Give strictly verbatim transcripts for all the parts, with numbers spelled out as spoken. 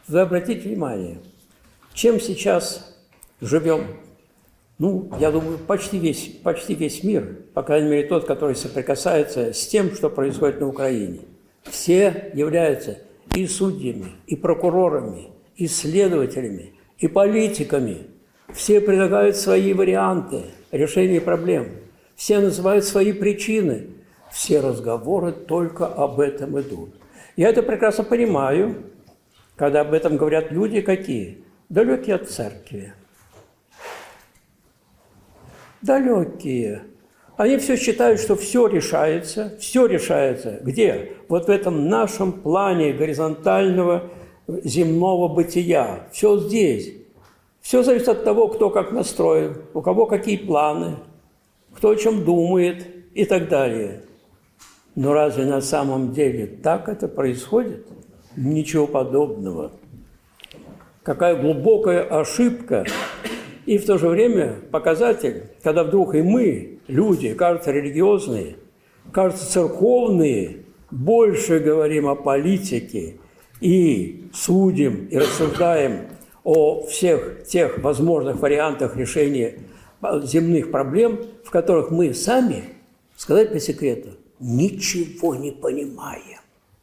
Вы обратите внимание, чем сейчас живем? Ну, я думаю, почти весь, почти весь мир, по крайней мере, тот, который соприкасается с тем, что происходит на Украине. Все являются и судьями, и прокурорами, и следователями, и политиками. Все предлагают свои варианты решения проблем. Все называют свои причины. Все разговоры только об этом идут. Я это прекрасно понимаю, когда об этом говорят люди какие? Далекие от церкви. Далекие. Они все считают, что все решается. Все решается. Где? Вот в этом нашем плане горизонтального земного бытия. Все здесь. Все зависит от того, кто как настроен, у кого какие планы, кто о чем думает и так далее. Но разве на самом деле так это происходит? Ничего подобного. Какая глубокая ошибка. И в то же время показатель, когда вдруг и мы, люди, кажется, религиозные, кажется, церковные, больше говорим о политике и судим, и рассуждаем о всех тех возможных вариантах решения земных проблем, в которых мы сами, сказать по секрету, ничего не понимаем.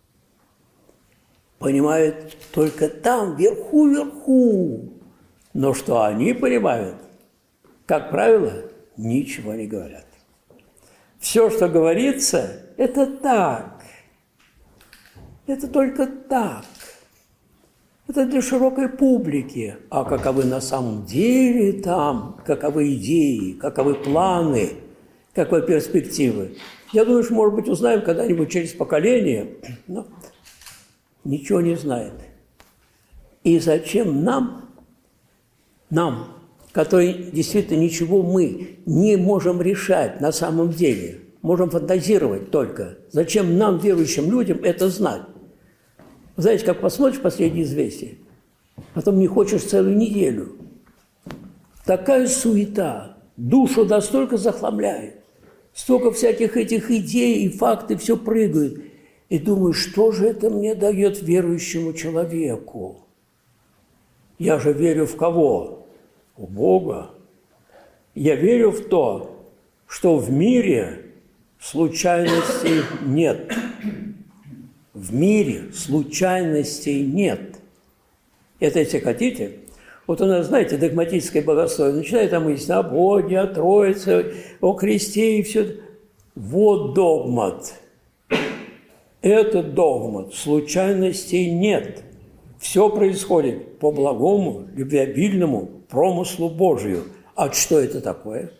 Понимают только там, вверху-вверху. Но что они понимают, как правило, ничего не говорят. Все, что говорится, это так. Это только так. Это для широкой публики. А каковы на самом деле там, каковы идеи, каковы планы, каковы перспективы. Я думаю, что, может быть, узнаем когда-нибудь через поколение, но ничего не знает. И зачем нам, нам, которые действительно ничего мы не можем решать на самом деле, можем фантазировать только, зачем нам, верующим людям, это знать? Знаете, как посмотришь «Последние известия», потом не хочешь целую неделю. Такая суета, душу настолько захламляет, столько всяких этих идей и факты, все прыгают. И думаю, что же это мне дает верующему человеку? Я же верю в кого? В Бога. Я верю в то, что в мире случайностей нет. В мире случайностей нет. Это, если хотите, вот у нас, знаете, догматическое богословие, начинает там мыслить о Боге, о Троице, о кресте и все. Вот догмат. Это догмат. Случайностей нет. Все происходит по благому, любвеобильному промыслу Божию. А что это такое?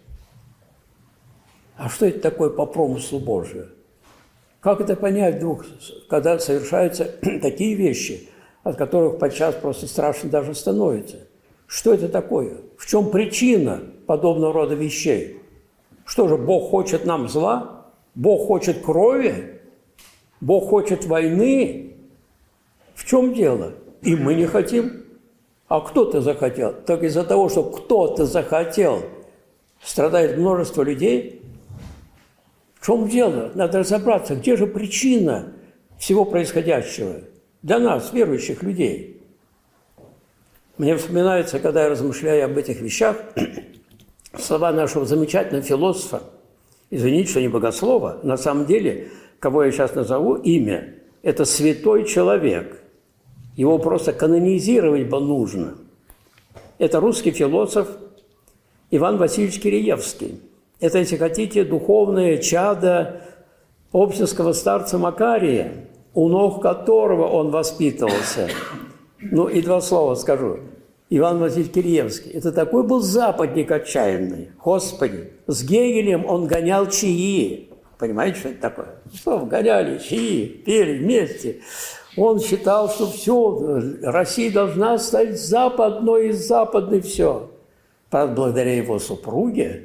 А что это такое по промыслу Божию? Как это понять вдруг, когда совершаются такие вещи, от которых подчас просто страшно даже становится? Что это такое? В чем причина подобного рода вещей? Что же, Бог хочет нам зла? Бог хочет крови? Бог хочет войны? В чем дело? И мы не хотим. А кто-то захотел. Только из-за того, что кто-то захотел, страдает множество людей. В чем дело? Надо разобраться, где же причина всего происходящего для нас, верующих людей. Мне вспоминается, когда я размышляю об этих вещах, слова нашего замечательного философа, извините, что не богослова, на самом деле, кого я сейчас назову, имя, это святой человек. Его просто канонизировать бы нужно. Это русский философ Иван Васильевич Киреевский. Это, если хотите, духовное чадо обсинского старца Макария, у ног которого он воспитывался. Ну и два слова скажу. Иван Васильевич Киреевский. Это такой был западник отчаянный. Господи, с Гегелем он гонял чаи. Понимаете, что это такое? Что, гоняли чаи, пели вместе. Он считал, что все, Россия должна стать западной и западной все. Правда, благодаря его супруге,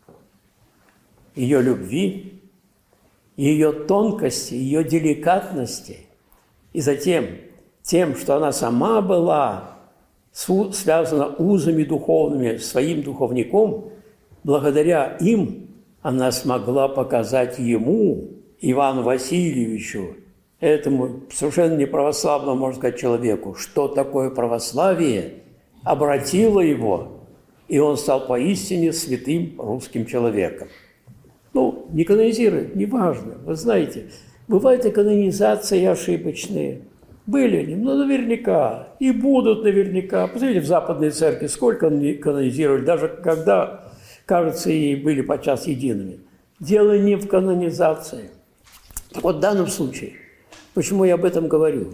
ее любви, ее тонкости, ее деликатности, и затем тем, что она сама была связана узами духовными с своим духовником, благодаря им она смогла показать ему, Ивану Васильевичу, этому совершенно неправославному, можно сказать, человеку, что такое православие, обратило его, и он стал поистине святым русским человеком. Ну, не канонизирует, неважно. Вы знаете, бывают и канонизации ошибочные. Были они, но наверняка, и будут наверняка. Посмотрите, в Западной Церкви сколько канонизировали, даже когда, кажется, и были подчас едиными. Дело не в канонизации. Вот в данном случае, почему я об этом говорю?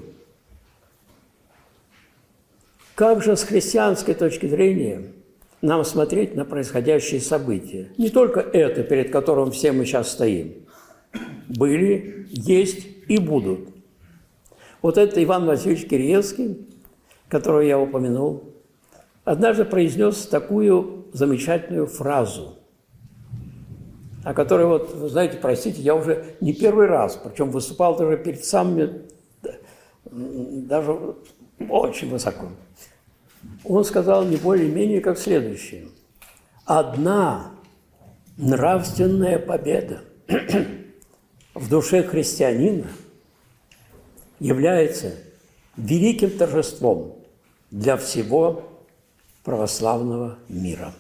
Как же с христианской точки зрения нам смотреть на происходящие события? Не только это, перед которым все мы сейчас стоим. Были, есть и будут. Вот это Иван Васильевич Киреевский, которого я упомянул, однажды произнес такую замечательную фразу, о которой, вот, вы знаете, простите, я уже не первый раз, причем выступал даже перед самыми, даже очень высоко. Он сказал не более-менее как следующее. Одна нравственная победа в душе христианина является великим торжеством для всего православного мира.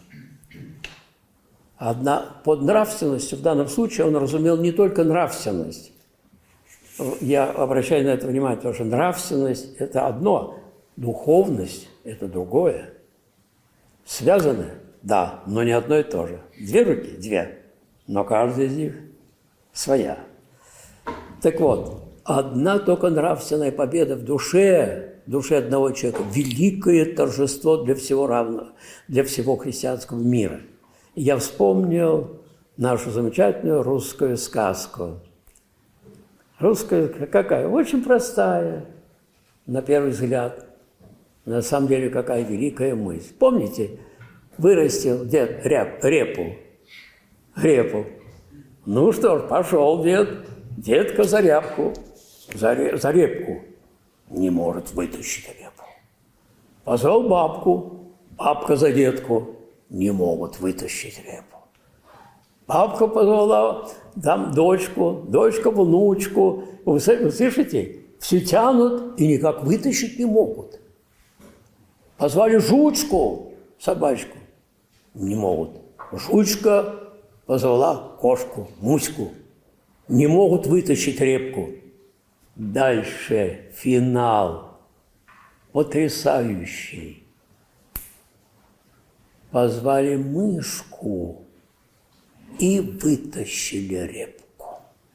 Одна, под нравственностью в данном случае он разумел не только нравственность. Я обращаю на это внимание, потому что нравственность – это одно, духовность – это другое. Связаны? Да, но не одно и то же. Две руки? Две. Но каждая из них своя. Так вот, одна только нравственная победа в душе, в душе одного человека – великое торжество для всего равного, для всего христианского мира. И я вспомнил нашу замечательную русскую сказку. Русская какая? Очень простая, на первый взгляд. На самом деле, какая великая мысль. Помните, вырастил дед реп, репу, репу. Ну что ж, пошел дед, детка за репку, за, ре, за репку. Не может вытащить репу. Позвал бабку, бабка за детку. Не могут вытащить репу. Бабка позвала там дочку, дочка внучку. Вы слышите? Все тянут и никак вытащить не могут. Позвали жучку, собачку. Не могут. Жучка позвала кошку, муську. Не могут вытащить репку. Дальше финал. Потрясающий. Позвали мышку и вытащили репку.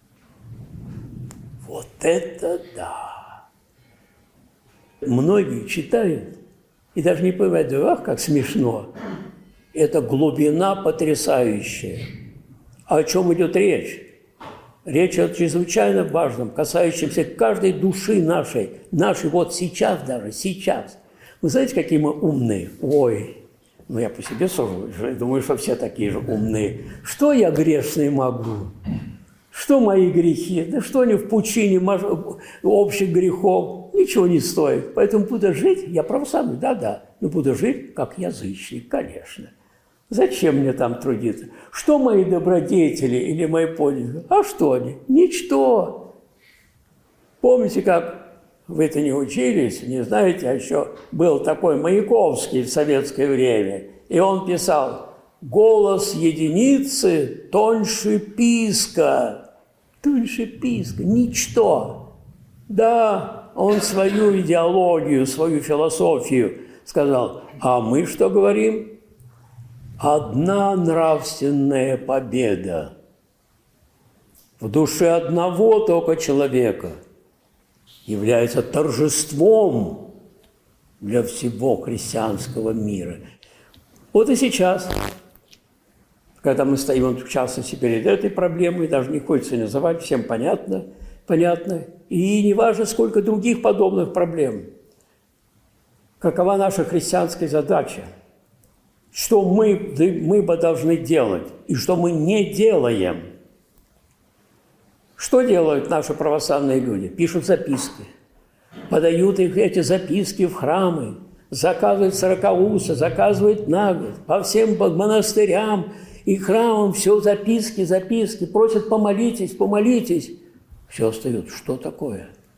Вот это да! Многие читают и даже не понимают, ах, как смешно. Это глубина потрясающая. А о чем идет речь? Речь о чрезвычайно важном, касающемся каждой души нашей, нашей вот сейчас даже, сейчас. Вы знаете, какие мы умные? Ой! Ну, я по себе сужу, думаю, что все такие же умные. Что я грешный могу? Что мои грехи? Да что они в пучине общих грехов? Ничего не стоит. Поэтому буду жить, я православный, да-да, но буду жить как язычник, конечно. Зачем мне там трудиться? Что мои добродетели или мои подвиги? А что они? Ничто. Помните, как вы-то не учились, не знаете, а еще был такой Маяковский в советское время, и он писал «Голос единицы тоньше писка». Тоньше писка, ничто. Да, он свою идеологию, свою философию сказал. А мы что говорим? Одна нравственная победа в душе одного только человека является торжеством для всего христианского мира. Вот и сейчас, когда мы стоим, в частности, перед этой проблемой, даже не хочется называть, всем понятно, понятно, и не важно, сколько других подобных проблем. Какова наша христианская задача? Что мы, мы бы должны делать и что мы не делаем? Что делают наши православные люди? Пишут записки, подают их, эти записки, в храмы, заказывают сорокаусы, заказывают на год, по всем монастырям и храмам все записки, записки, просят помолитесь, помолитесь. Все остается. Что такое?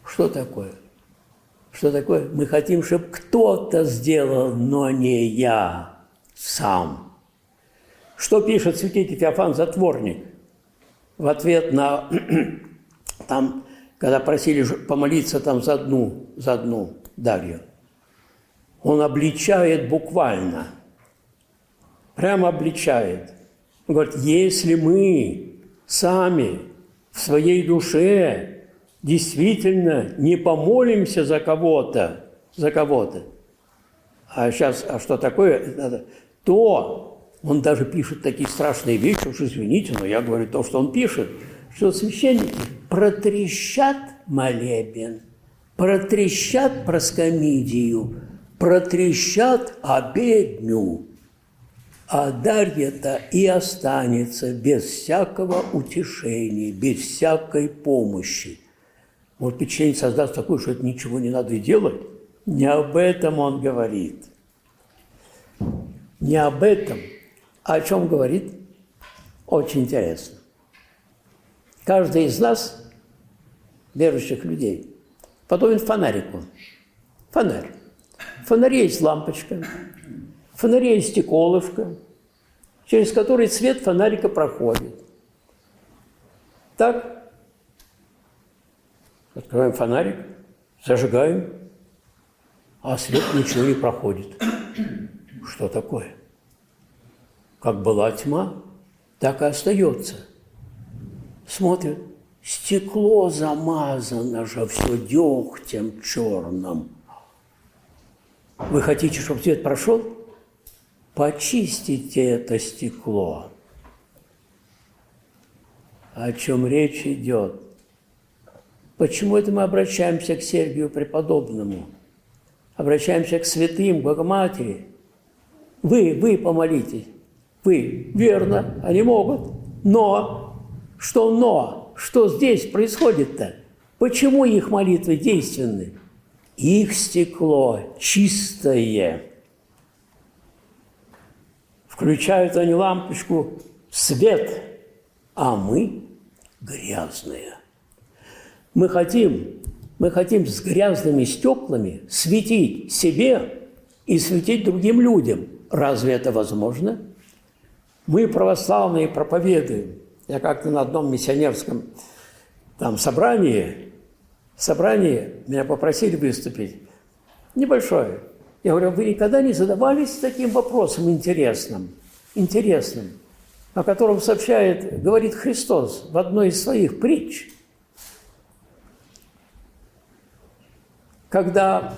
Что такое? Что такое? Мы хотим, чтобы кто-то сделал, но не я сам. Что пишет святитель Феофан Затворник в ответ на, там, когда просили помолиться там за одну, за одну Дарью? Он обличает буквально, прямо обличает. Он говорит, если мы сами в своей душе действительно не помолимся за кого-то, за кого-то, а сейчас, а что такое, то он даже пишет такие страшные вещи, уж извините, но я говорю то, что он пишет, что священники протрещат молебен, протрещат проскомидию, протрещат обедню, а Дарья-то и останется без всякого утешения, без всякой помощи. Может, впечатление создаст такое, что это ничего не надо делать. Не об этом он говорит. Не об этом. А о чем говорит? Очень интересно. Каждый из нас, верующих людей, подобен фонарику. Фонарь. В фонаре есть лампочка, в фонаре есть стеклышко, через который свет фонарика проходит. Так, открываем фонарик, зажигаем, а свет ничего не проходит. Что такое? Как была тьма, так и остается. Смотрит, стекло замазано же все дегтем черным. Вы хотите, чтобы свет прошел? Почистите это стекло. О чем речь идет? Почему это мы обращаемся к Сергию Преподобному? Обращаемся к святым, к Богоматери. Вы, вы помолитесь. Вы, верно, они могут. Но, что но? Что здесь происходит-то? Почему их молитвы действенны? Их стекло чистое. Включают они лампочку, свет, а мы грязные. Мы хотим, мы хотим с грязными стеклами светить себе и светить другим людям. Разве это возможно? Мы, православные, проповедуем. Я как-то на одном миссионерском там собрании, собрании меня попросили выступить. Небольшое. Я говорю, вы никогда не задавались таким вопросом интересным, интересным, о котором сообщает, говорит Христос в одной из своих притч, когда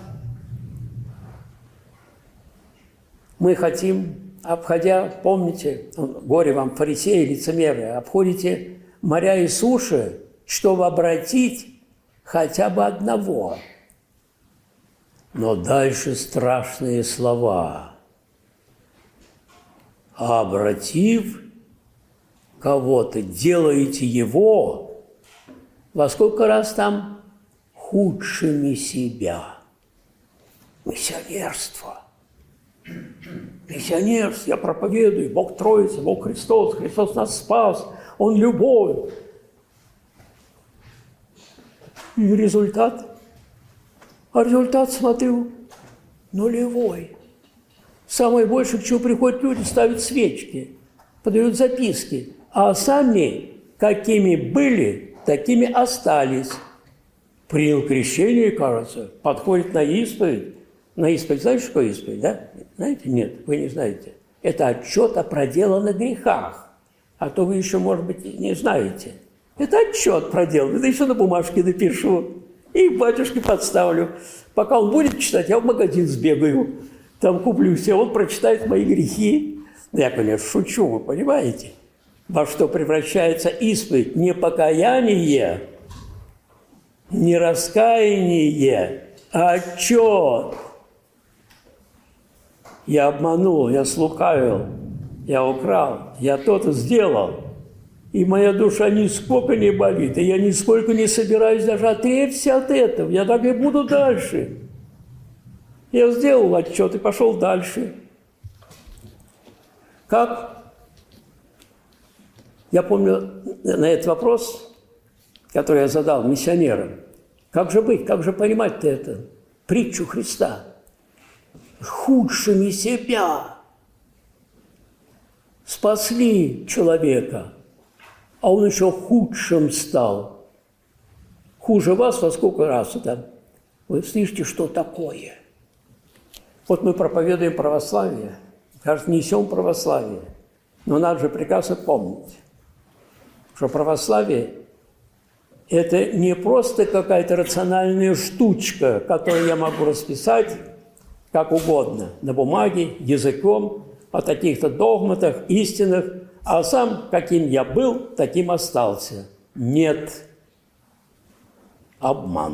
мы хотим, обходя, помните, горе вам, фарисеи, лицемеры, обходите моря и суши, чтобы обратить хотя бы одного. Но дальше страшные слова. А обратив кого-то, делаете его во сколько раз там худшими себя. Миссионерство. Миссионерство, я проповедую, Бог Троица, Бог Христос, Христос нас спас, Он любовь. И результат? А результат, смотрю, нулевой. Самое большее, к чему приходят люди, ставят свечки, подают записки, а сами, какими были, такими остались. Принял крещение, кажется, подходит на исповедь. На исповедь, знаете, что такое исповедь, да? Знаете? Нет, вы не знаете. Это отчет о проделанных грехах. А то вы еще, может быть, не знаете. Это отчет проделанный, да еще на бумажке напишу. И батюшке подставлю. Пока он будет читать, я в магазин сбегаю. Там куплю все, он прочитает мои грехи. Я, конечно, шучу, вы понимаете? Во что превращается исповедь? Не покаяние, не раскаяние, а отчет. Я обманул, я слукавил, я украл, я то-то сделал. И моя душа нисколько не болит, и я нисколько не собираюсь даже отречься от этого. Я так и буду дальше. Я сделал отчет и пошел дальше. Как? Я помню на этот вопрос, который я задал миссионерам, Как же быть, как же понимать-то это? Притчу Христа. Худшими себя спасли человека, а он еще худшим стал. Хуже вас во сколько раз это? Вы слышите, что такое? Вот мы проповедуем православие, кажется, несем православие, но надо же прекрасно помнить, что православие – это не просто какая-то рациональная штучка, которую я могу расписать как угодно, на бумаге, языком, о каких-то догматах, истинах, а сам, каким я был, таким остался. Нет. Обман.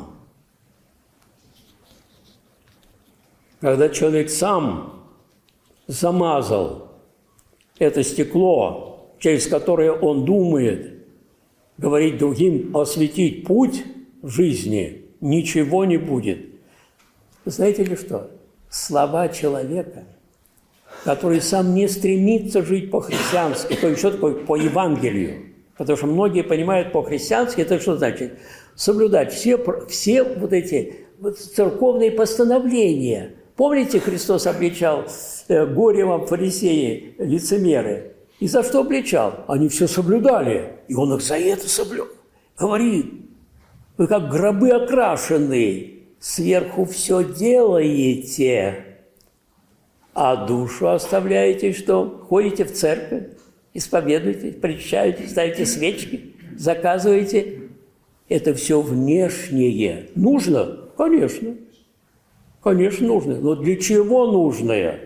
Когда человек сам замазал это стекло, через которое он думает, говорить другим, осветить путь в жизни, ничего не будет. Знаете ли что? Слова человека, который сам не стремится жить по-христиански, то есть что такое по Евангелию? Потому что многие понимают по-христиански, это что значит? Соблюдать все, все вот эти вот церковные постановления. Помните, Христос обличал э, горе вам, фарисеи, лицемеры? И за что обличал? Они все соблюдали, и он их за это соблюл. Говорит, вы как гробы окрашенные, сверху все делаете, а душу оставляете, что? Ходите в церковь, исповедуете, причащаете, ставите свечки, заказываете. Это все внешнее. Нужно? Конечно. Конечно, нужно. Но для чего нужное?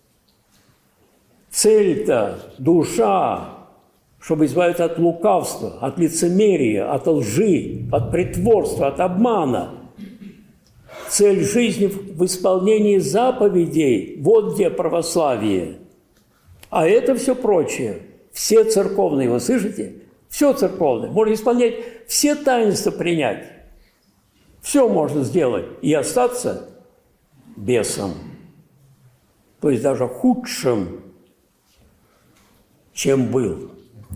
Цель-то, душа, чтобы избавиться от лукавства, от лицемерия, от лжи, от притворства, от обмана. Цель жизни в исполнении заповедей. Вот где православие. А это все прочее. Все церковные, вы слышите? Все церковное. Можно исполнять все таинства, принять. Все можно сделать и остаться бесом. То есть даже худшим, чем был.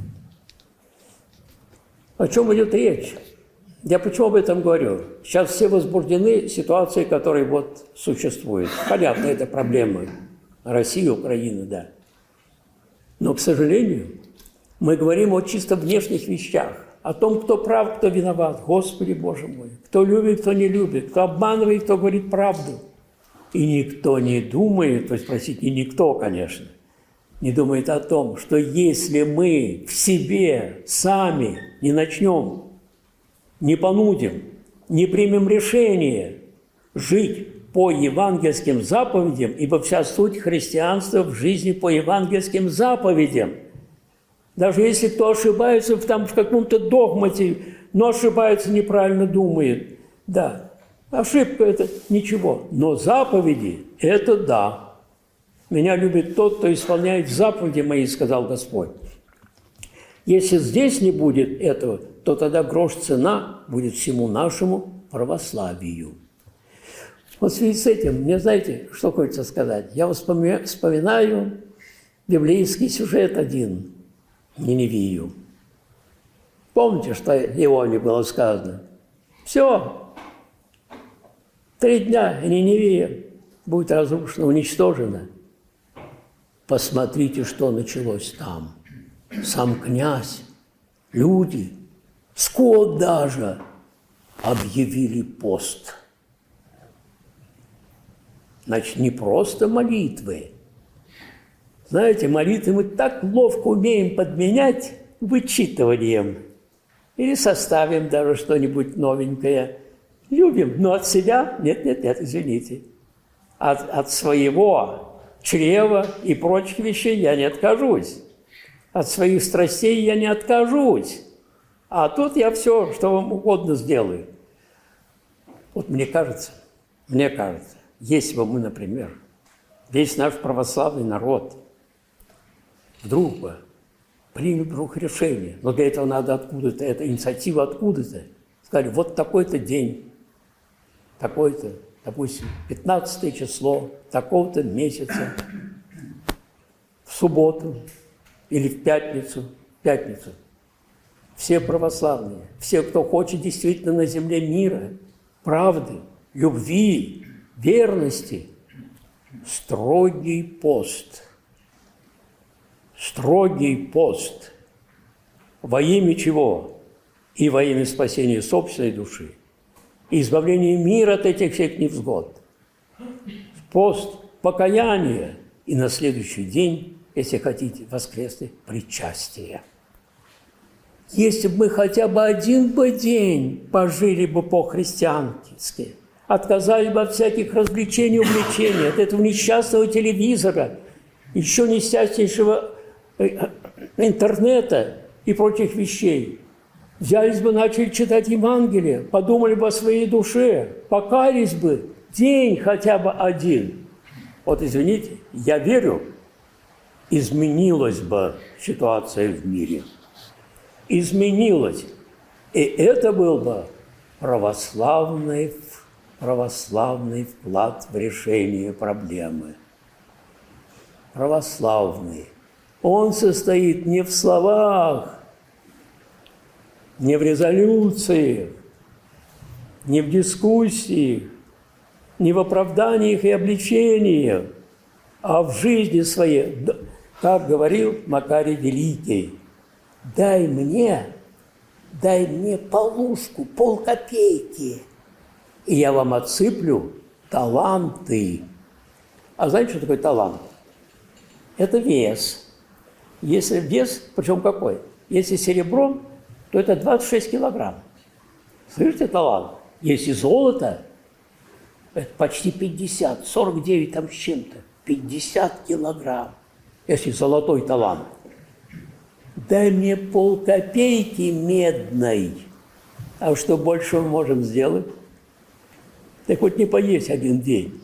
О чем идет речь? Я почему об этом говорю? Сейчас все возбуждены ситуацией, которая вот существует. Понятно, это проблема России, Украины, да. Но, к сожалению, мы говорим о чисто внешних вещах. О том, кто прав, кто виноват. Господи, Боже мой. Кто любит, кто не любит. Кто обманывает, кто говорит правду. И никто не думает, то есть, простите, не никто, конечно, не думает о том, что если мы в себе сами не начнем, не понудим, не примем решение жить по евангельским заповедям, ибо вся суть христианства в жизни по евангельским заповедям. Даже если кто ошибается в, там, в каком-то догмате, но ошибается, неправильно думает, да, ошибка – это ничего, но заповеди – это да. Меня любит тот, кто исполняет заповеди мои, сказал Господь. Если здесь не будет этого, то тогда грош цена будет всему нашему православию. Вот в связи с этим, мне знаете, что хочется сказать? Я вспоминаю библейский сюжет один, Ниневию. Помните, что Ионе было сказано? Все, три дня, и Ниневия будет разрушена, уничтожена. Посмотрите, что началось там. Сам князь, люди, скот даже объявили пост. Значит, не просто молитвы. Знаете, молитвы мы так ловко умеем подменять вычитыванием. Или составим даже что-нибудь новенькое. Любим, но от себя нет, нет, нет, извините. От, от своего чрева и прочих вещей я не откажусь. От своих страстей я не откажусь. А тут я все, что вам угодно сделаю. Вот мне кажется, мне кажется, если бы мы, например, весь наш православный народ вдруг бы принял вдруг решение, но для этого надо откуда-то, эта инициатива откуда-то, сказали, вот такой-то день, такой-то, допустим, пятнадцатое число, такого-то месяца, в субботу или в пятницу, в пятницу, все православные, все, кто хочет действительно на земле мира, правды, любви, верности строгий пост. Строгий пост. Во имя чего? И во имя спасения собственной души, и избавления мира от этих всех невзгод. Пост покаяния, и на следующий день, если хотите, воскресное причастие. Если бы мы хотя бы один бы день пожили бы по-христиански, отказались бы от всяких развлечений, увлечений, от этого несчастного телевизора, еще несчастнейшего интернета и прочих вещей, взялись бы, начали читать Евангелие, подумали бы о своей душе, покаялись бы, день хотя бы один. Вот извините, я верю, изменилась бы ситуация в мире. Изменилась. И это был бы православный, православный вклад в решение проблемы. Православный. Он состоит не в словах, не в резолюциях, не в дискуссиях, не в оправданиях и обличениях, а в жизни своей. Как говорил Макарий Великий, дай мне, дай мне полушку, полкопейки, и я вам отсыплю таланты. А знаете, что такое талант? Это вес. Если вес, причем какой? Если серебром, то это двадцать шесть килограмм. Слышите, талант? Если золото, это почти пятьдесят, сорок девять там с чем-то. пятьдесят килограмм, если золотой талант. Дай мне полкопейки медной. А что больше мы можем сделать? Так хоть не поесть один день.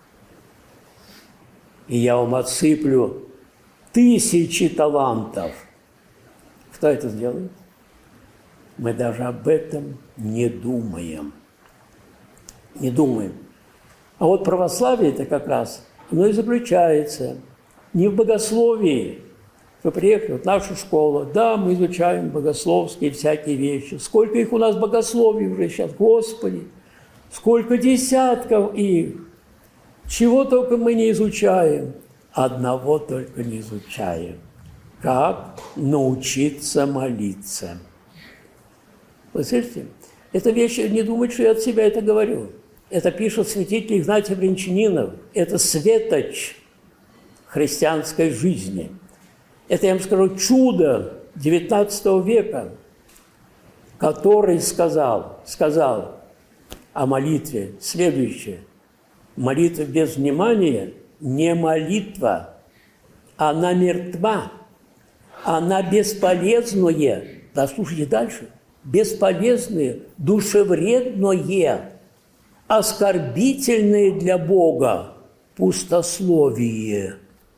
И я вам отсыплю тысячи талантов. Кто это сделает? Мы даже об этом не думаем. Не думаем. А вот православие это как раз, оно и заключается не в богословии. Вы приехали в нашу школу, да, мы изучаем богословские всякие вещи. Сколько их у нас богословий уже сейчас, Господи, сколько десятков их. Чего только мы не изучаем, одного только не изучаем. Как научиться молиться. Вы слышите? Эта вещь, не думайте, что я от себя это говорю. Это пишет святитель Игнатий Брянчанинов. Это светоч христианской жизни. Это, я вам скажу, чудо девятнадцатого века, который сказал, сказал о молитве следующее. Молитва без внимания не молитва, она мертва, она бесполезная. Да, слушайте дальше. Бесполезное, душевредное, оскорбительное для Бога пустословие.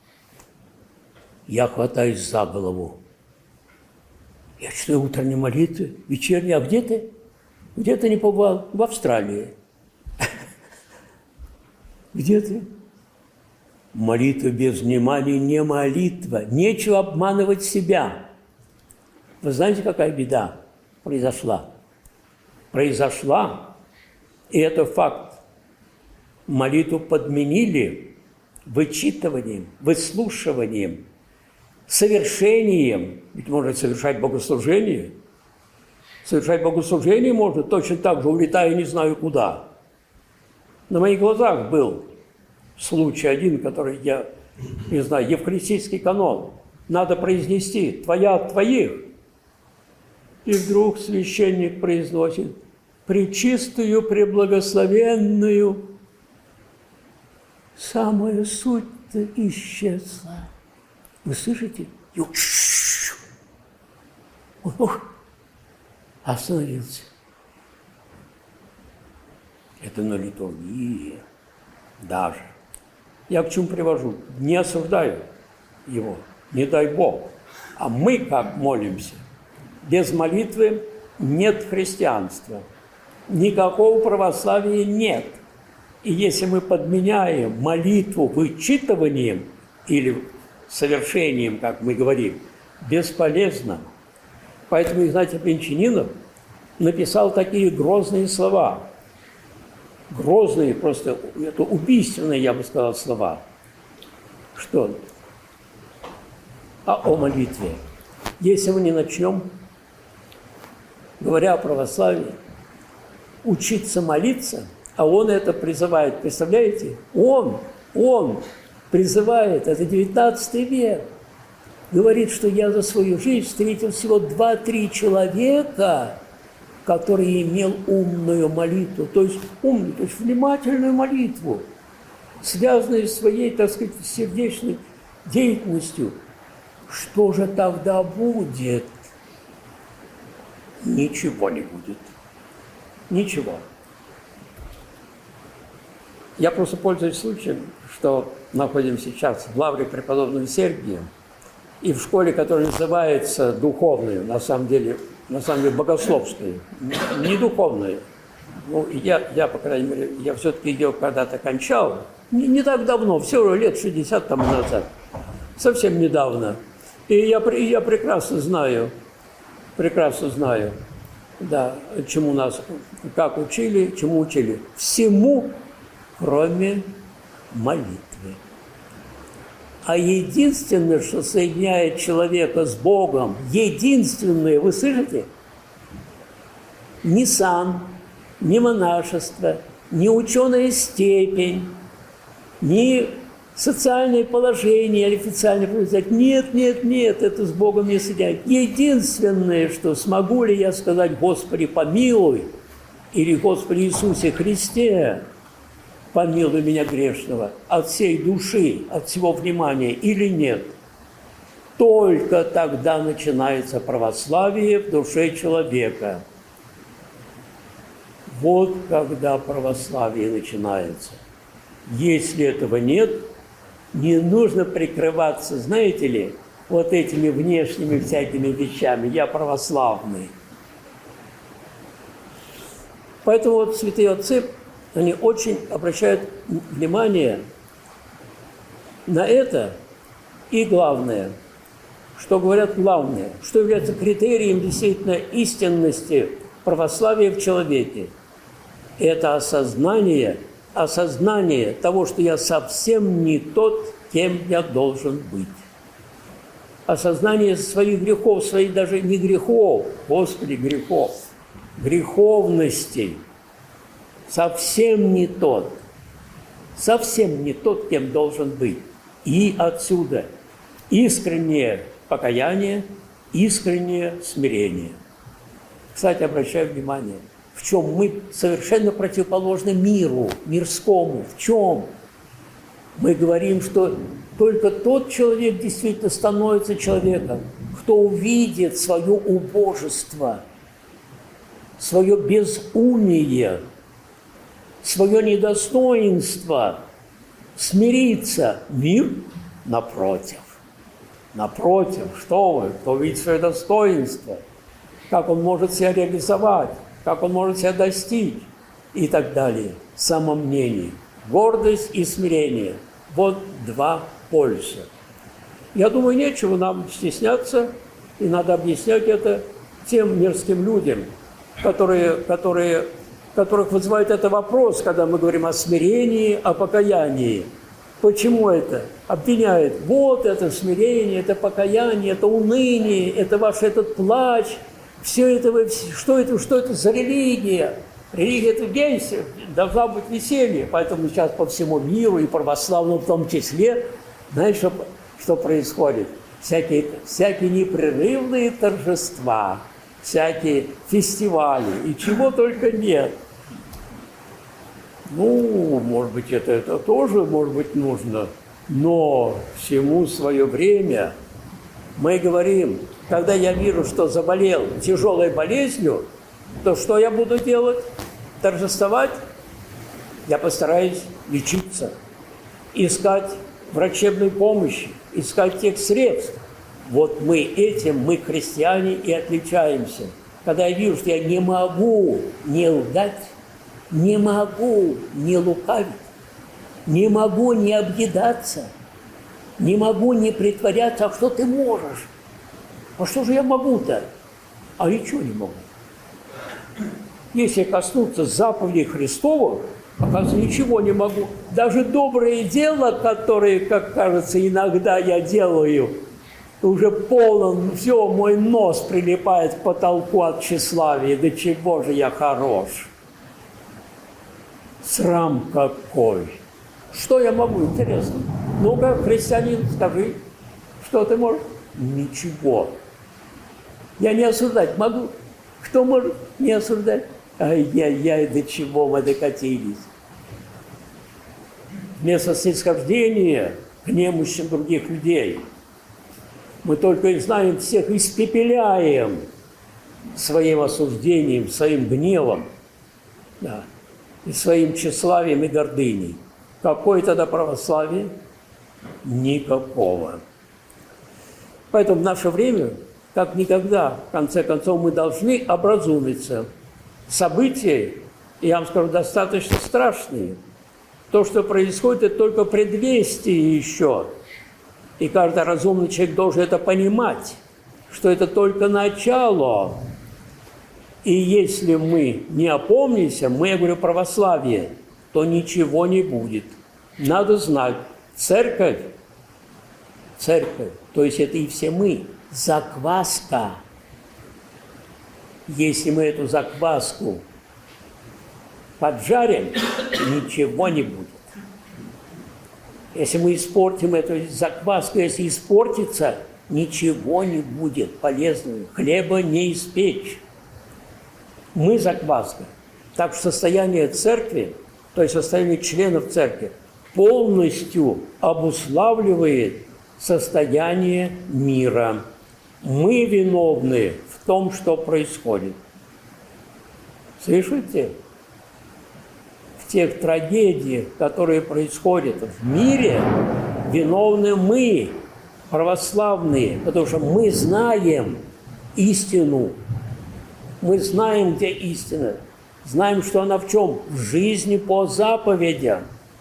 Я хватаюсь за голову. Я читаю утренние молитвы, вечерние. А где ты? Где ты не побывал? В Австралии. Где ты? Молитва без внимания не молитва. Нечего обманывать себя. Вы знаете, какая беда произошла? Произошла, и это факт. Молитву подменили вычитыванием, выслушиванием, совершением. Ведь можно совершать богослужение. Совершать богослужение можно точно так же, улетая не знаю куда. На моих глазах был случай один, который я, не знаю, евхаристийский канон. Надо произнести «твоя от твоих». И вдруг священник произносит «пречистую, преблагословенную». Самая суть-то исчезла. Вы слышите? И ох, остановился. Это на литургии даже. Я к чему привожу? Не осуждаю его, не дай Бог. А мы как молимся? Без молитвы нет христианства. Никакого православия нет. И если мы подменяем молитву вычитыванием или совершением, как мы говорим, бесполезно. Поэтому Игнатий Брянчанинов написал такие грозные слова. грозные, просто это убийственные, я бы сказал, слова. Что? А о молитве. Если мы не начнем, говоря о православии, учиться молиться, а он это призывает, представляете? Он, он призывает, это девятнадцатый век, говорит, что я за свою жизнь встретил всего два-три человека, который имел умную молитву, то есть умную, то есть внимательную молитву, связанную с своей, так сказать, сердечной деятельностью. Что же тогда будет? Ничего не будет. Ничего. Я просто пользуюсь случаем, что находимся сейчас в лавре преподобного Сергия и в школе, которая называется духовной, на самом деле, на самом деле богословской, не духовной. Ну, я, я, по крайней мере, я все-таки ее когда-то кончал, не, не так давно, всего лет шестьдесят тому назад, совсем недавно. И я, я прекрасно знаю, прекрасно знаю, да, чему нас, как учили, чему учили. Всему, кроме молитвы. А единственное, что соединяет человека с Богом, единственное, вы слышите? Ни сан, ни монашество, ни ученая степень, ни социальное положение или официальное положение. Нет, нет, нет, это с Богом не соединяет. Единственное, что смогу ли я сказать: Господи, помилуй, или Господи Иисусе Христе, помилуй меня грешного, от всей души, от всего внимания или нет. Только тогда начинается православие в душе человека. Вот когда православие начинается. Если этого нет, не нужно прикрываться, знаете ли, вот этими внешними всякими вещами. Я православный. Поэтому вот святые отцы, они очень обращают внимание на это. И главное, что говорят главное, что является критерием действительно истинности православия в человеке. Это осознание, осознание того, что я совсем не тот, кем я должен быть. Осознание своих грехов, своих даже не грехов, Господи, грехов, греховностей. Совсем не тот, совсем не тот, кем должен быть. И отсюда искреннее покаяние, искреннее смирение. Кстати, обращаю внимание, в чем мы совершенно противоположны миру, мирскому. В чем? Мы говорим, что только тот человек действительно становится человеком, кто увидит свое убожество, свое безумие, свое недостоинство, смириться. Мир напротив. Напротив, что вы, кто увидит свое достоинство, как он может себя реализовать, как он может себя достичь и так далее. Самомнение, гордость и смирение. Вот два полюса. Я думаю, нечего нам стесняться, и надо объяснять это тем мирским людям, которые, которые, которых вызывает это вопрос, когда мы говорим о смирении, о покаянии. Почему это? Обвиняют. Вот это смирение, это покаяние, это уныние, это ваш этот плач. Все это, вы, что это, что это за религия? Религия – это веселье, должна быть веселье. Поэтому сейчас по всему миру, и православному в том числе, знаете, что, что происходит? Всякие, всякие непрерывные торжества, всякие фестивали, и чего только нет. Ну, может быть, это, это тоже, может быть, нужно, но всему свое время. Мы говорим, когда я вижу, что заболел тяжелой болезнью, то что я буду делать? Торжествовать? Я постараюсь лечиться, искать врачебной помощи, искать тех средств. Вот мы этим, мы, христиане, и отличаемся. Когда я вижу, что я не могу не лгать, не могу не лукавить, не могу не объедаться, не могу не притворяться, а что ты можешь? А что же я могу-то? А ничего не могу. Если коснуться заповедей Христовых, Оказывается, ничего не могу. Даже добрые дела, которые, как кажется, иногда я делаю, уже полон, все, мой нос прилипает к потолку от тщеславия. До чего же я хорош? Срам какой! Что я могу, интересно? Ну-ка, христианин, скажи, что ты можешь? Ничего. Я не осуждать могу. Кто может не осуждать? Ай-яй-яй, до чего мы докатились. Вместо снисхождения к немощам других людей мы только их знаем, всех испепеляем своим осуждением, своим гневом, да, и своим тщеславием и гордыней. Какое тогда православие? Никакого. Поэтому в наше время, как никогда, в конце концов, мы должны образумиться. События, я вам скажу, достаточно страшные. То, что происходит, это только предвестие еще. И каждый разумный человек должен это понимать, что это только начало. И если мы не опомнимся, мы, я говорю, православие, то ничего не будет. Надо знать, церковь, церковь, то есть это и все мы, закваска. Если мы эту закваску поджарим, ничего не будет. Если мы испортим эту закваску, если испортится, ничего не будет полезного. Хлеба не испечь. Мы закваска. Так что состояние церкви, то есть состояние членов церкви, полностью обуславливает состояние мира. Мы виновны в том, что происходит. Слышите? В тех трагедиях, которые происходят в мире, виновны мы, православные, потому что мы знаем истину. Мы знаем, где истина. Знаем, что она в чем? В жизни по заповедям.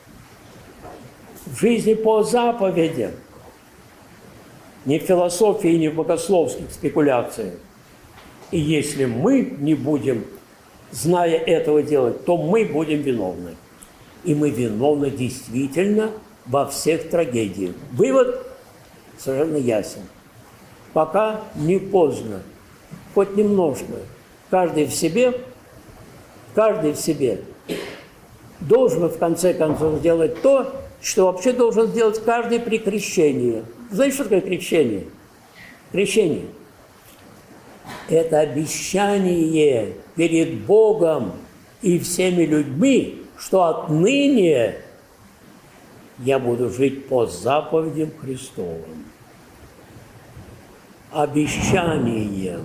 В жизни по заповедям. Не в философии, не в богословских спекуляциях. И если мы не будем, зная этого делать, то мы будем виновны. И мы виновны действительно во всех трагедиях. Вывод совершенно ясен. Пока не поздно. Хоть немножко. Каждый в себе, каждый в себе должен в конце концов сделать то, что вообще должен сделать каждый при крещении. Знаете, что такое крещение? Крещение – это обещание перед Богом и всеми людьми, что отныне я буду жить по заповедям Христовым. Обещание.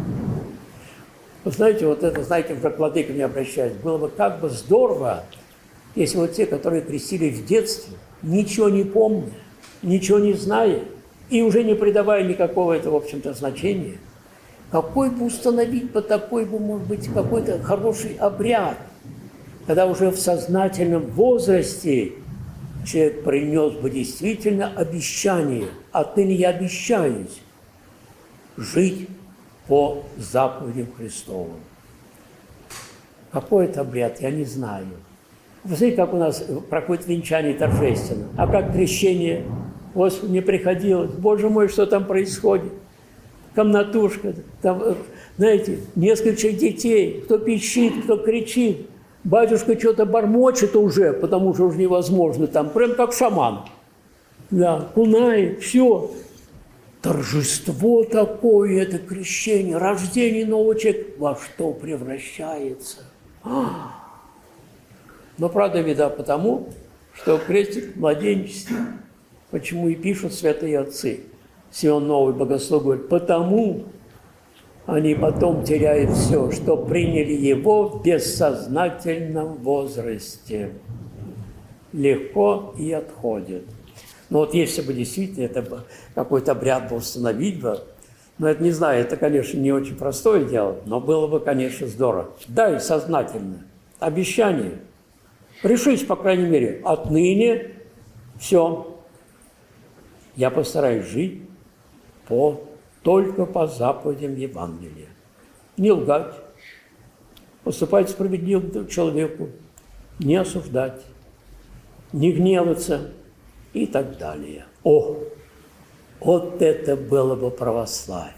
Вы знаете, вот это, знаете, уже к владыке мне обращаюсь, было бы как бы здорово, если вот те, которые крестились в детстве, ничего не помня, ничего не зная, и уже не придавая никакого этого, в общем-то, значения, какой бы установить бы такой бы, может быть, какой-то хороший обряд, когда уже в сознательном возрасте человек принес бы действительно обещание, отныне я обещаюсь жить по заповедям Христовым. Какой это обряд, я не знаю. Вы знаете, как у нас проходит венчание торжественно, а как крещение? Господи, мне приходилось, Боже мой, что там происходит? Комнатушка, там, знаете, несколько детей, кто пищит, кто кричит. Батюшка что-то бормочет уже, потому что уже невозможно, там прям как шаман. Да, кунает, все. Торжество такое, это крещение, рождение нового человека. Во что превращается? А! Но правда беда потому, что крестик в младенчестве, почему и пишут святые отцы, Сион Новый Богослов говорит, потому они потом теряют все, что приняли его в бессознательном возрасте. Легко и отходит. Но вот если бы действительно это какой-то обряд бы установить бы, ну, это не знаю, это, конечно, не очень простое дело, но было бы, конечно, здорово. Да, и сознательно. Обещание. Решись, по крайней мере, отныне все. Я постараюсь жить по, только по заповедям Евангелия. Не лгать, поступать справедливо человеку, не осуждать, не гневаться и так далее. О, вот это было бы православие.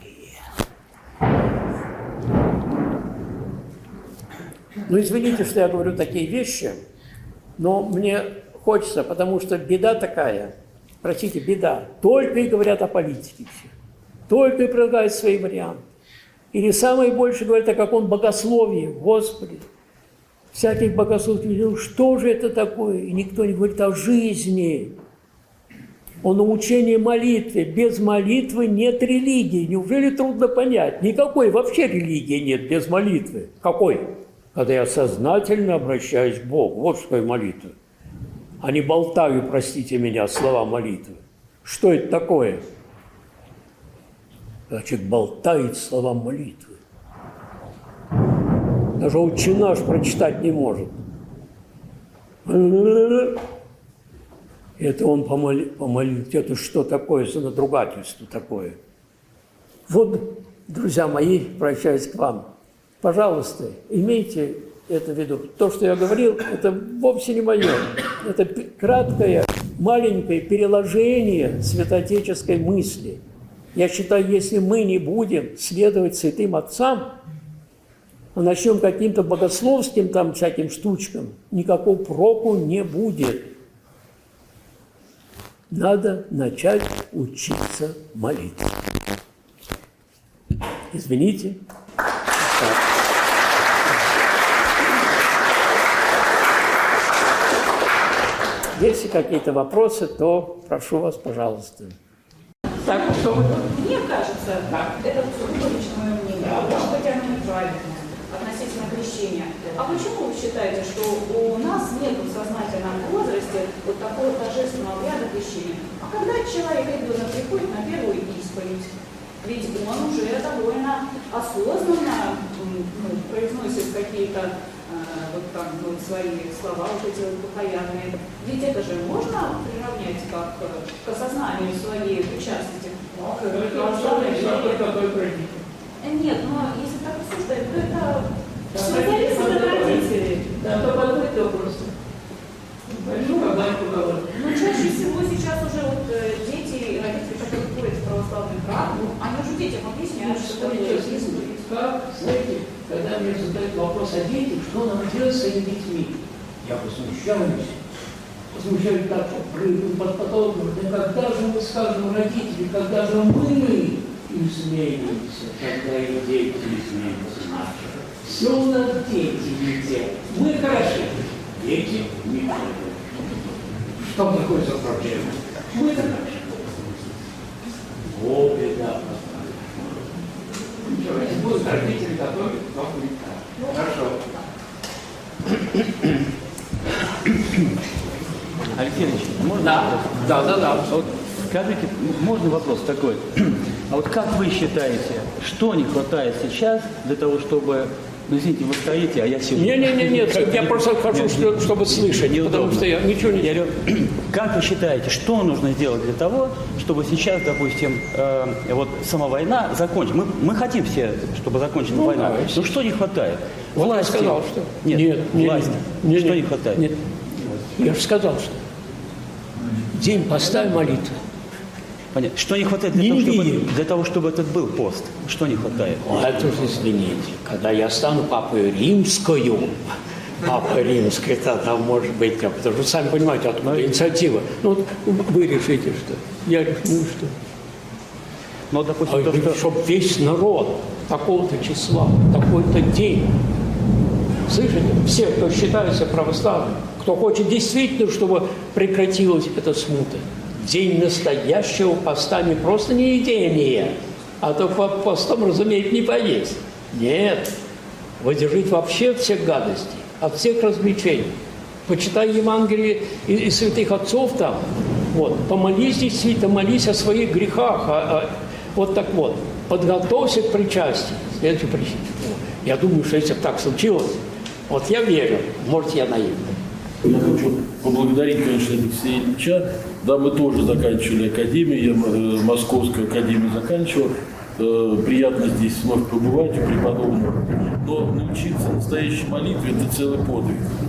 Ну, извините, что я говорю такие вещи, но мне хочется, потому что беда такая, простите, беда, только и говорят о политике все, только и предлагают свои варианты. Или самое больше говорят о каком богословии, Господи. Всяких богословов видел, что же это такое? И никто не говорит о жизни, о научении молитве. Без молитвы нет религии. Неужели трудно понять? Никакой вообще религии нет без молитвы. Какой? Когда я сознательно обращаюсь к Богу. Вот что такое молитва. А не болтаю, простите меня, слова молитвы. Что это такое? Когда человек болтает слова молитвы. Даже «Отче наш» прочитать не может. Это он помолил, помолил. Это что такое за надругательство такое? Вот, друзья мои, обращаюсь к вам. Пожалуйста, имейте это в виду. То, что я говорил, это вовсе не мое. Это краткое, маленькое переложение святоотеческой мысли. Я считаю, если мы не будем следовать святым отцам, а начнем каким-то богословским там всяким штучкам, никакого проку не будет. Надо начать учиться молиться. Извините. Если какие-то вопросы, то прошу вас, пожалуйста. Так, что вы думаете? Мне кажется, да. Это сугубо личное мнение, а может быть оно неправильное относительно крещения. А почему вы считаете, что у нас нет в сознательном возрасте вот такого торжественного обряда крещения? А когда человек, ребенок, приходит на первую исповедь, ведь он уже довольно осознанно ну, произносит какие-то вот там вот свои слова, вот эти вот покаянные. Ведь это же можно приравнять как к осознанию своей причастности. Нет, но если так обсуждать, то это зависит от родителей. Да, то подумай, то просто. Но чаще всего сейчас уже вот дети и родители, которые ходят в православный храм, они уже детям объясняют, что такое исповедь. Как, знаете, когда мне задают вопрос о детях, что нам делать с этими детьми? Я возмущаюсь. Возмущаюсь так, что прыгаю под потолок. Да когда же мы скажем родители, когда же мы изменимся, когда и дети изменятся наши? Все у нас дети не те. Мы хороши, дети не хороши. Что такое за проблема? Мы хороши. О, беда. Будут родители готовы, но будет так. Хорошо. Алексей Ильич, можно Да, вопрос? да, да, да. Вот скажите, можно вопрос такой? А вот как вы считаете, что не хватает сейчас для того, чтобы... Ну, извините, вы стоите, а я сижу. Не-не-не, я просто хочу, чтобы слышать, потому что я ничего не... Я говорю, как вы считаете, что нужно сделать для того, чтобы сейчас, допустим, э, вот сама война закончилась? Мы, мы хотим все, чтобы закончилась Ну, война. да, Но что не хватает? Вот Власти. я сказал, что... Нет, нет, нет власть. нет, что нет, не хватает? Нет. Я же сказал, что день поста и молитвы. Понятно. Что не хватает для, Не того, чтобы, видим. для того, чтобы этот был пост? Что не хватает? А это уже, извините, когда я стану папой римскую, папой римской, тогда может быть, потому что сами понимаете, откуда инициатива. Ну, вот вы решите, что. Я решу, ну что. Но, допустим, А то, что... чтобы весь народ такого-то числа, такой-то день. Слышите? Все, кто считается православным, кто хочет действительно, чтобы прекратилась эта смута. День настоящего поста, не просто не едение, а то под постом, разумеется, не поесть. Нет. Выдержать вообще всех гадостей, от всех развлечений. Почитай Евангелие и, и святых отцов там. Вот. Помолись действительно, молись о своих грехах. А, а, вот так вот. Подготовься к причастию. Следующее причастие. Я думаю, что если бы так случилось, вот я верю, может, я наивный. Я хочу поблагодарить, конечно, Алексея Ильича. Да, мы тоже заканчивали академию, я Московскую академию заканчивал. Приятно здесь вновь побывать у преподобного. Но научиться настоящей молитве – это целый подвиг.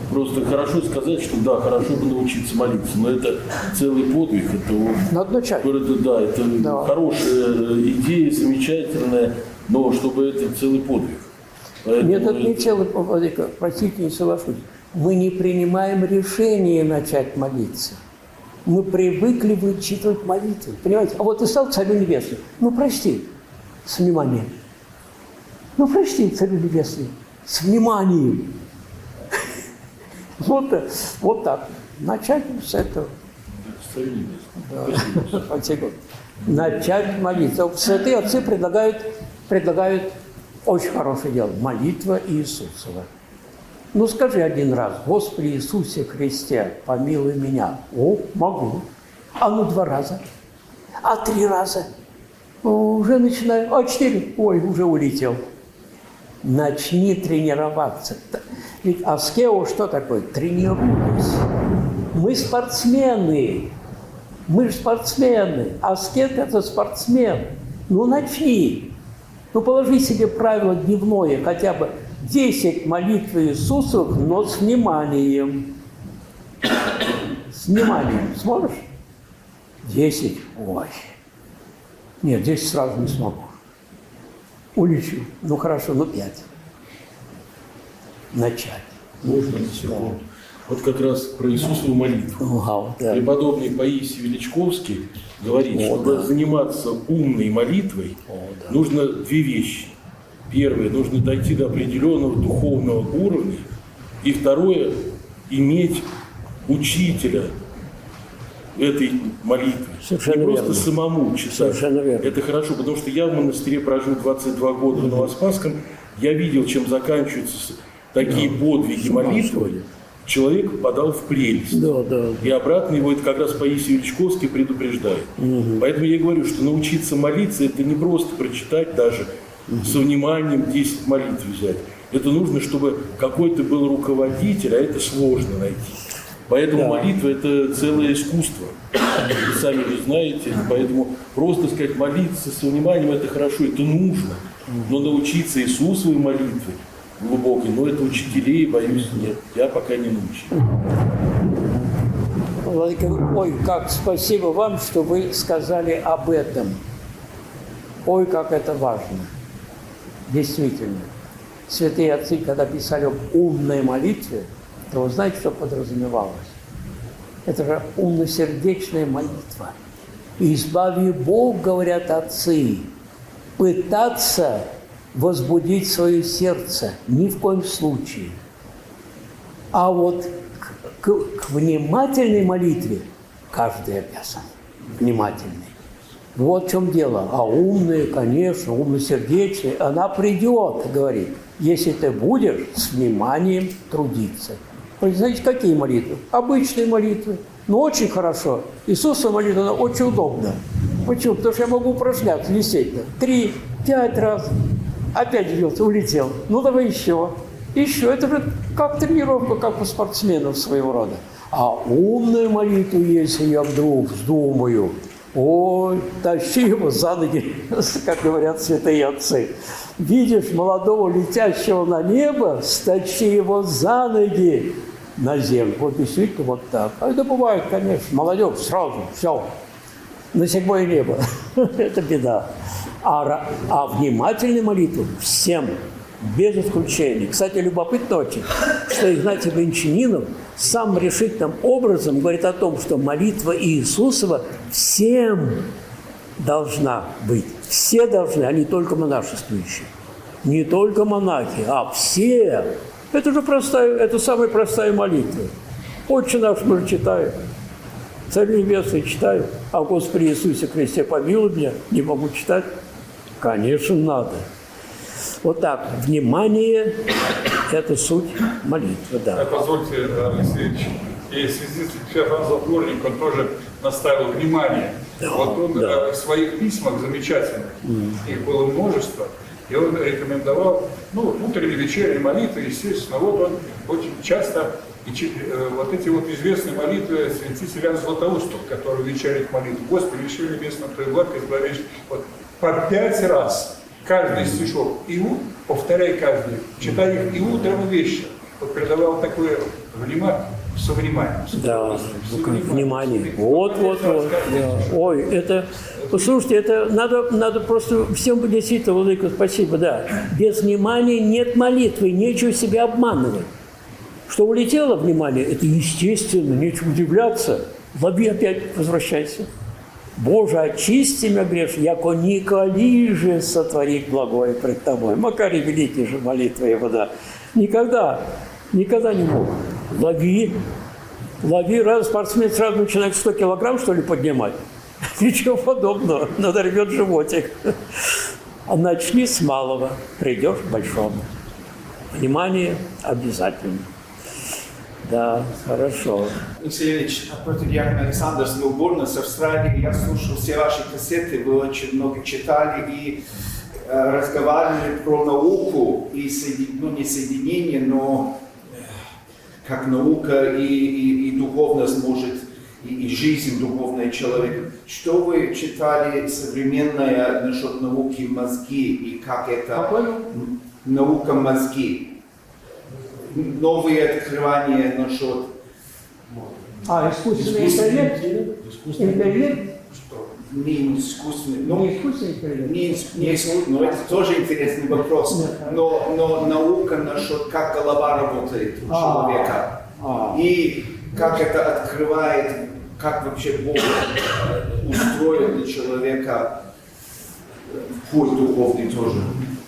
Просто хорошо сказать, что да, хорошо бы научиться молиться, но это целый подвиг, это, Надо начать. это, да, это Да. хорошая идея, замечательная, но чтобы это целый подвиг. Поэтому Нет, это не это- целый подвиг, простите, не соглашусь. Мы не принимаем решение начать молиться. Мы привыкли вычитывать молитвы. Понимаете? А вот ты стал Царю Небесному. Ну, прости, с вниманием. Ну, прости, Царю Небесному, с вниманием. Вот, вот так. Начать с этого. Царю Небесному. Да. Спасибо. Начать молиться. Святые отцы предлагают, предлагают очень хорошее дело. Молитва Иисусова. Ну, скажи один раз: Господи Иисусе Христе, помилуй меня. О, могу. А ну, два раза. А три раза. О, уже начинаю. А четыре. Ой, уже улетел. Начни тренироваться. Ведь аскео что такое? Тренируйтесь. Мы спортсмены. Мы же спортсмены. Аскет – это спортсмен. Ну, начни. Ну, положи себе правило дневное, хотя бы десять молитв Иисусовых, но с вниманием. С вниманием. Сможешь? десять. Ой. Нет, десять сразу не смогу. Улечу. Ну, хорошо, ну, пять. Начать. Можно на секунду. Вот как раз про Иисусову молитву. Вау, да. Преподобный Паисий Величковский говорит, О, чтобы да. заниматься умной молитвой, О, да. нужно две вещи. Первое, нужно дойти до определенного духовного уровня. И второе, иметь учителя этой молитвы. Совершенно Не просто верно. самому читать. Совершенно верно. Это хорошо, потому что я в монастыре прожил двадцать два года в Новоспасском. Я видел, чем заканчиваются такие подвиги молитвы. Человек попадал в прелесть. Да, да. И обратно его это как раз Паисий Величковский предупреждает. Угу. Поэтому я говорю, что научиться молиться, это не просто прочитать даже угу. со вниманием десять молитв взять. Это нужно, чтобы какой-то был руководитель, а это сложно найти. Поэтому Да. молитва – это целое искусство. Вы сами же знаете. Поэтому просто сказать, молиться со вниманием – это хорошо, это нужно. Но научиться Иисусовой молитве глубокой, но это учителей, боюсь, нет. Я пока не научил. Владыка, ой, как спасибо вам, что вы сказали об этом. Ой, как это важно. Действительно. Святые отцы, когда писали об умной молитве, то вы знаете, что подразумевалось? Это же умносердечная молитва. «Избави Бог, — говорят отцы, — пытаться возбудить свое сердце ни в коем случае. А вот к, к, к внимательной молитве каждый обязан. Внимательный. Вот в чем дело. А умная, конечно, умносердечная, она придет, говорит, если ты будешь с вниманием трудиться. Вы знаете, какие молитвы? Обычные молитвы. Но очень хорошо. Иисусова молитва, она очень удобна. Почему? Потому что я могу упражняться, действительно. Три, пять раз. Опять бьется, улетел. Ну, давай еще. Еще. Это же как тренировка, как у спортсменов своего рода. А умную молитву, если я вдруг вздумаю, ой, тащи его за ноги, как говорят святые отцы. Видишь молодого летящего на небо, стащи его за ноги на землю. Вот действительно вот так. А это бывает, конечно. Молодежь сразу, все, на седьмое небо. Это беда. А, а внимательную молитву всем, без исключения. Кстати, любопытно очень, что Игнатий Брянчанинов самым решительным образом говорит о том, что молитва Иисусова всем должна быть. Все должны, а не только монашествующие. Не только монахи, а все. Это же простая, это самая простая молитва. Отче наш мы же читаем. Царь Небесный читаю. А Господи Иисусе Христе, помилуй меня, не могу читать. Конечно, надо. Вот так. Внимание – это суть молитвы, да. Позвольте, Алексей Ильич, и связист Феофан Дворник, он тоже наставил внимание. Да, вот он да. в своих письмах замечательных, mm. их было множество, и он рекомендовал, ну, утренние вечерние молитвы, естественно, вот он очень часто, и, э, вот эти вот известные молитвы святителя Златоустов, которые вечерних молитв, Господи, еще небесного Твоего благо избавишь, вот по пять раз. Каждый стишок, и повторяй каждый, читай их и утром, и вечером. Вот придавал такое Внимание, со вниманием. Со Да, со вниманием. внимание. Вот, вот, вот. Да. Ой, это, послушайте, это надо, надо просто всем действительно, Владыка, спасибо, да. Без внимания нет молитвы, нечего себя обманывать. Что улетело внимание, это естественно, нечего удивляться. Лови опять, возвращайся. Боже, очисти меня грех, яко николи же сотворить благое пред тобой. Макарий великий же молитва его, да. Никогда, никогда не мог. Лови, лови, раз спортсмен сразу начинает сто килограмм, что ли, поднимать. Ничего подобного, надорвет животик. А начни с малого, придешь к большому. Внимание обязательно. Да, хорошо. Алексей Ильич, напротив Яков Александр с Мелбурна, с Австралии. Я слушал все ваши кассеты, вы очень много читали и э, разговаривали про науку и соедин... ну, не соединение, но э, как наука и, и, и духовность может, и, и жизнь духовная человека. Что вы читали современное насчет науки мозги и как это... Какой? Наука мозги. Новые открывания насчет... А, искусственный интеллект? Интеллект? Не искусственный... Ну, Не искусственный интеллект? не, не искусственный, но это тоже интересный вопрос. Но, но наука насчет, как голова работает у человека. А. И как это открывает, как вообще Бог устроил для человека путь духовный тоже.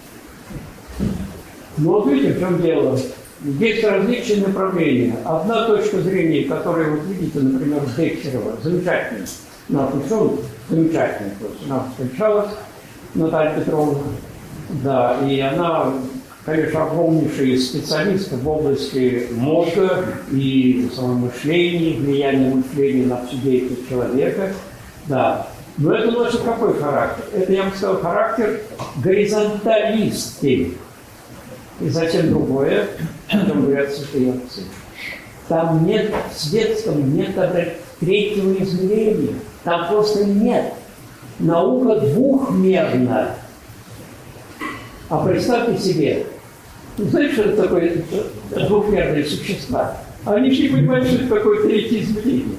Ну вот видите, в чем дело. Есть различные направления. Одна точка зрения, которую вы видите, например, Декстерова, замечательная. Нас ученый, замечательная просто. Нам встречалась Наталья Петровна. Да, и она, конечно, огромнейший специалист в области мозга и самомышления, влияния мышления на всю деятельность человека. Да. Но это носит какой характер? Это, я бы сказал, характер горизонталистский. И затем другое, о чем говорят святоотцы. Там нет, в светском нет третьего измерения. Там просто нет. Наука двухмерна. А представьте себе, знаете, что это такое двухмерные существа? Они все понимают, что это такое третье измерение.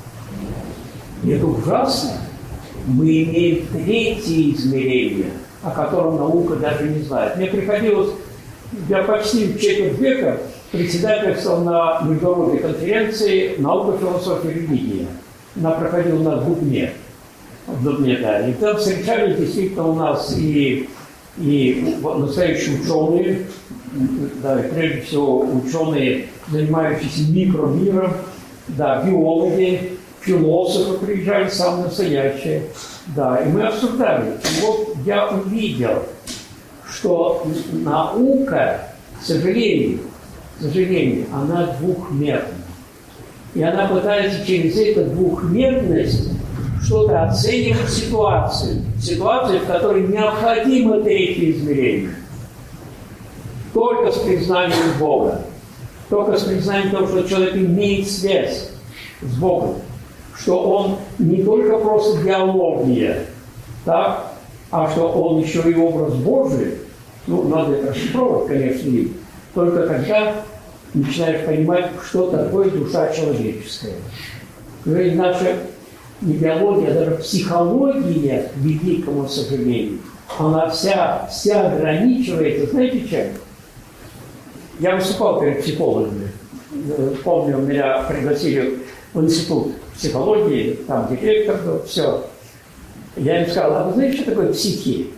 И это ужасно. Мы имеем третье измерение, о котором наука даже не знает. Мне приходилось... Я почти четверть века председательствовал на международной конференции «Наука, философия, религия». Она проходила на Дубне. В Дубне, да. И там встречались действительно у нас и, и настоящие ученые, да, и прежде всего ученые, занимающиеся микромиром, да, биологи, философы приезжали, самые настоящие. Да, и мы обсуждали. И вот я увидел, что наука, к сожалению, к сожалению, она двухмерна. И она пытается через эту двухмерность что-то оценивать ситуацию. Ситуацию, в которой необходимо третье измерение. Только с признанием Бога. Только с признанием того, что человек имеет связь с Богом. Что он не только просто биология, так? А что он еще и образ Божий, ну, надо это расшифровывать, конечно, и только тогда начинаешь понимать, что такое душа человеческая. Говорит, наша не биология, а даже психология, к великому сожалению, она вся, вся ограничивается, знаете чем? Я выступал перед психологами. Помню, меня пригласили в институт психологии, там директор был, все. Я им сказал, а вы знаете, что такое психи?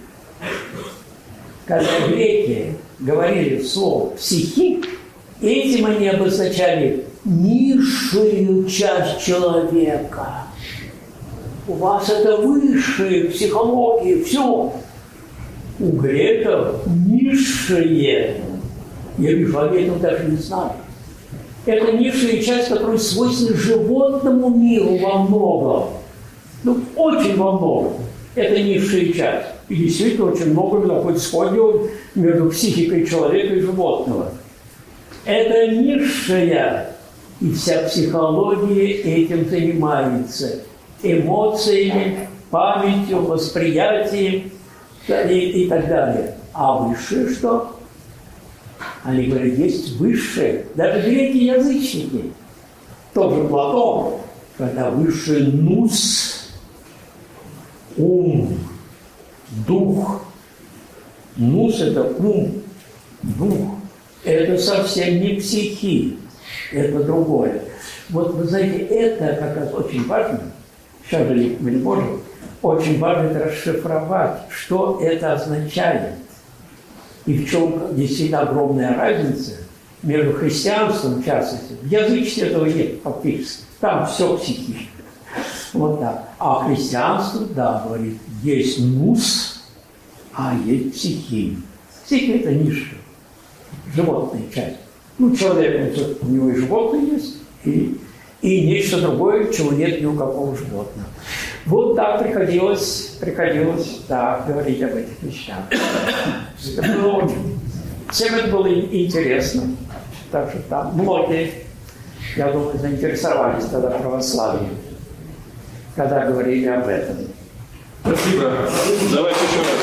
Когда греки говорили слово «психи», этим они обозначали низшую часть человека. У вас это высшая психология, все. У греков низшее. Я вижу, они этого даже не знают. Это низшая часть, которая свойственна животному миру во многом. Ну, очень во многом. Это низшая часть. И действительно очень много находится сходнего между психикой человека и животного. Это низшая. И вся психология этим занимается. Эмоциями, памятью, восприятием и, и так далее. А высшее что? Они говорят, есть высшее, даже греки-язычники, тоже Платон, когда высший нус, ум, дух. Нус – это ум, дух. Это совсем не психи, это другое. Вот вы знаете, это как раз очень важно, сейчас же мы не можем, очень важно это расшифровать, что это означает. И в чем действительно огромная разница между христианством, в частности, в язычестве этого нет фактически, там все психично. Вот так. А христианство, да, говорит, есть нус, а есть психи. Психи – это низшая, животная часть. Ну, человек, у него и животное есть, и, и нечто другое, чего нет ни у какого животного. Вот так приходилось, приходилось, да, говорить об этих вещах. Это было очень, всем это было интересно. Так что там многие, я думаю, заинтересовались тогда православием, когда говорили об этом. Спасибо. Давайте еще раз.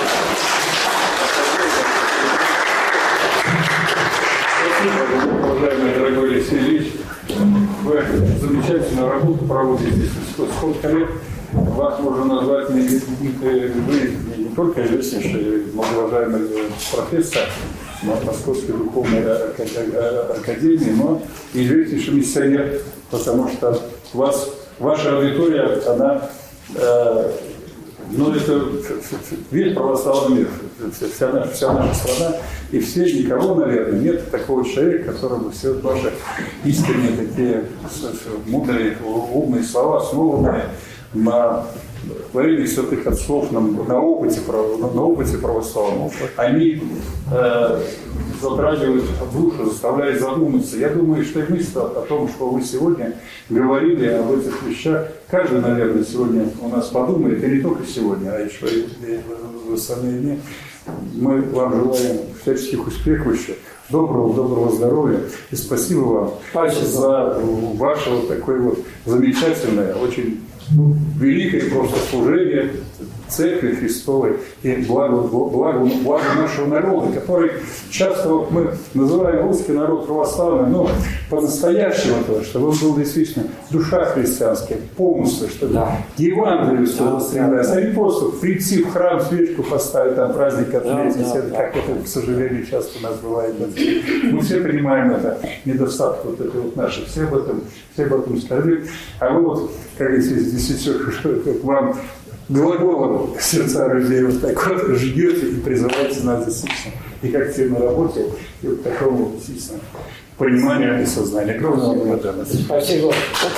Спасибо, уважаемый дорогой Алексей Ильич. Вы замечательную работу проводите здесь. Сколько лет вас можно назвать не, не, вы не только известнейший, многоуважаемый профессор Московской духовной академии, но и известнейший миссионер, потому что у вас, ваша аудитория, она, э, ну, это весь православный мир, вся наша, вся наша страна, и все, никого, наверное, нет такого человека, которому все ваши искренние такие мудрые, умные слова, основанные на творении святых отцов, на, на, опыте, на, на опыте православного, они э, затрагивают душу, заставляют задуматься. Я думаю, что и мысль о том, что вы сегодня говорили об этих вещах, каждый, наверное, сегодня у нас подумает, и не только сегодня, а еще и в остальные дни. Мы вам желаем всяческих успехов еще, доброго, доброго здоровья, и спасибо вам спасибо. За ваше вот такое вот замечательное, очень ну, великое просто служение Церкви Христовой и благо, благо, благо нашего народа, который часто вот мы называем русский народ православный, но по-настоящему то, чтобы он был действительно душа христианская, помыслы, чтобы да. Евангелие да, стремилось, да, а не просто прийти в храм, свечку поставить, там праздник отметить, да, да, как да. это, к сожалению, часто у нас бывает. Мы все понимаем это, недостаток вот это вот наших, все об этом, все об этом сказали, а вы вот, как здесь к вам глаголом сердца людей вот так вот ждете и призываете нас действительно и к активной работе, и вот такому действительно пониманию и сознанию. Огромная благодарность. Спасибо.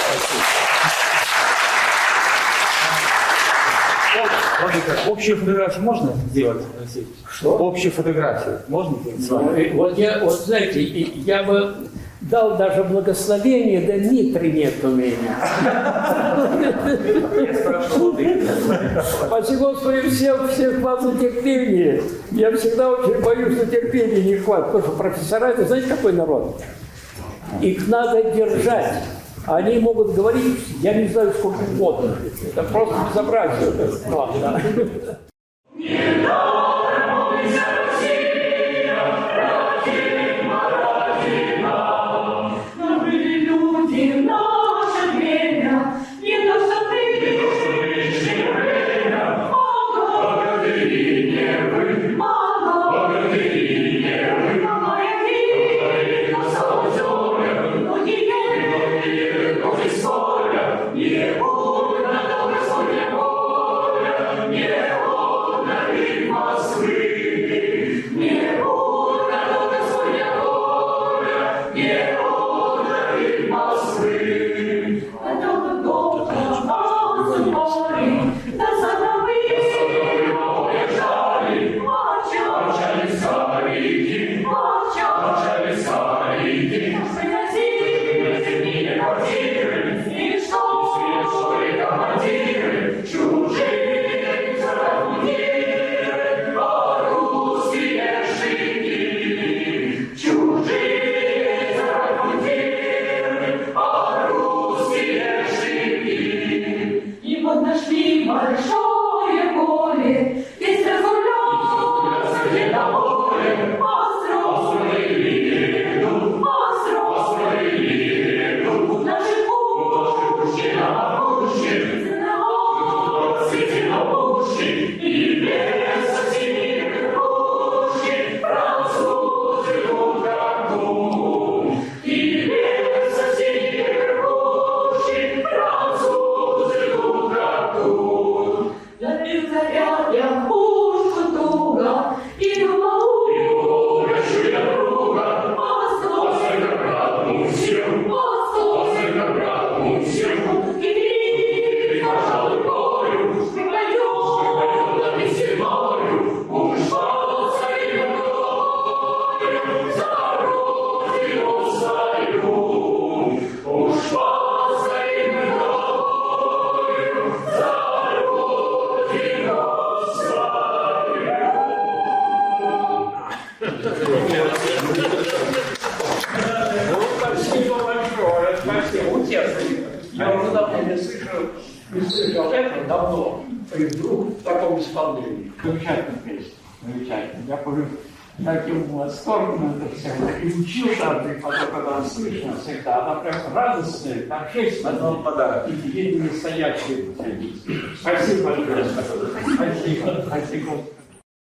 Общую фотографию можно сделать? Что? Общую фотографию можно сделать? Ну, вот, я, вот знаете, я бы дал даже благословение, да Дмитрий нет у меня. Я спрашивал, спасибо, Господи, всем, всем вас за терпение. Я всегда очень боюсь, что терпения не хватит, потому что профессора, это знаете, какой народ? Их надо держать. Они могут говорить, я не знаю, сколько угодно. Это просто безобразие. Ладно. Nie не слышал это давно, и вдруг в таком исполнении. Замечательная песня, замечательно. Я помню, таким восторгом это все, и учил там, и потом, когда слышно всегда, она прям радостная, там шесть одного подарка, и единые стоящие. Спасибо большое. Спасибо. Спасибо.